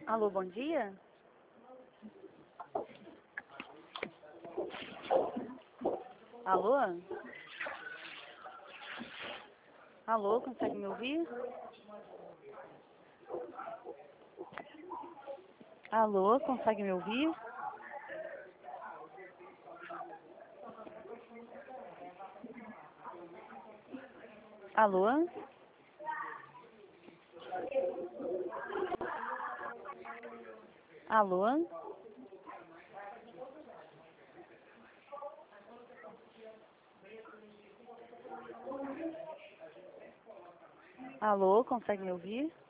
Alô, bom dia? Alô? Alô, consegue me ouvir? Alô, consegue me ouvir? Alô? Alô? Alô, consegue me ouvir?